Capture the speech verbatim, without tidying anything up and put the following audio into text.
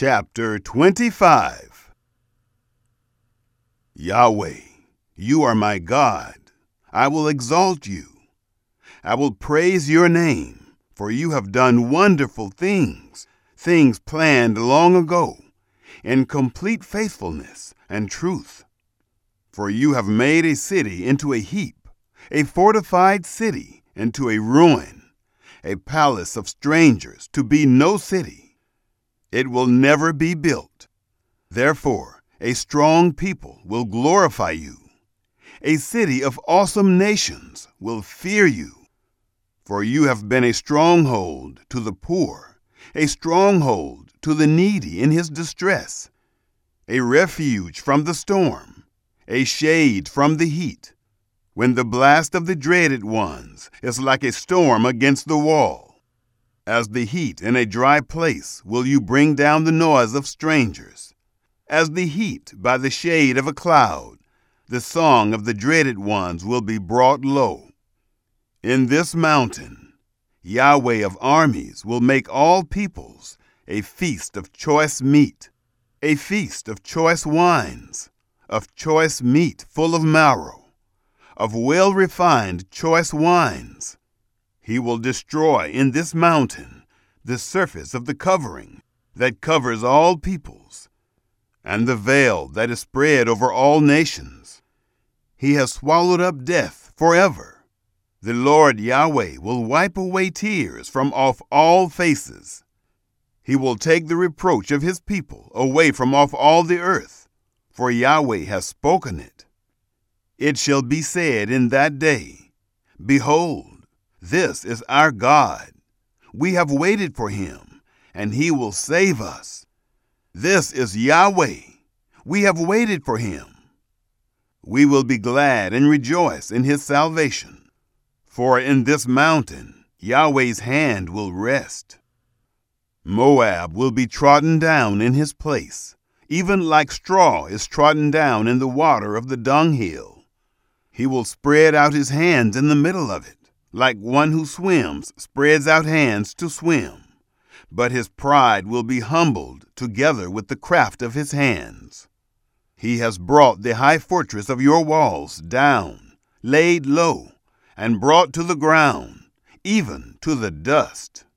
Chapter twenty-five. Yahweh, you are my God. I will exalt you. I will praise your name, for you have done wonderful things, things planned long ago, in complete faithfulness and truth. For you have made a city into a heap, a fortified city into a ruin, a palace of strangers to be no city. It will never be built. Therefore, a strong people will glorify you. A city of awesome nations will fear you. For you have been a stronghold to the poor, a stronghold to the needy in his distress, a refuge from the storm, a shade from the heat, when the blast of the dreaded ones is like a storm against the wall. As the heat in a dry place will you bring down the noise of strangers. As the heat by the shade of a cloud, the song of the dreaded ones will be brought low. In this mountain, Yahweh of armies will make all peoples a feast of choice meat, a feast of choice wines, of choice meat full of marrow, of well-refined choice wines. He will destroy in this mountain the surface of the covering that covers all peoples, and the veil that is spread over all nations. He has swallowed up death forever. The Lord Yahweh will wipe away tears from off all faces. He will take the reproach of his people away from off all the earth, for Yahweh has spoken it. It shall be said in that day, Behold, this is our God. We have waited for him, and he will save us. This is Yahweh. We have waited for him. We will be glad and rejoice in his salvation. For in this mountain Yahweh's hand will rest. Moab will be trodden down in his place, even like straw is trodden down in the water of the dunghill. He will spread out his hands in the middle of it, like one who swims spreads out hands to swim. But his pride will be humbled together with the craft of his hands. He has brought the high fortress of your walls down, laid low, and brought to the ground, even to the dust.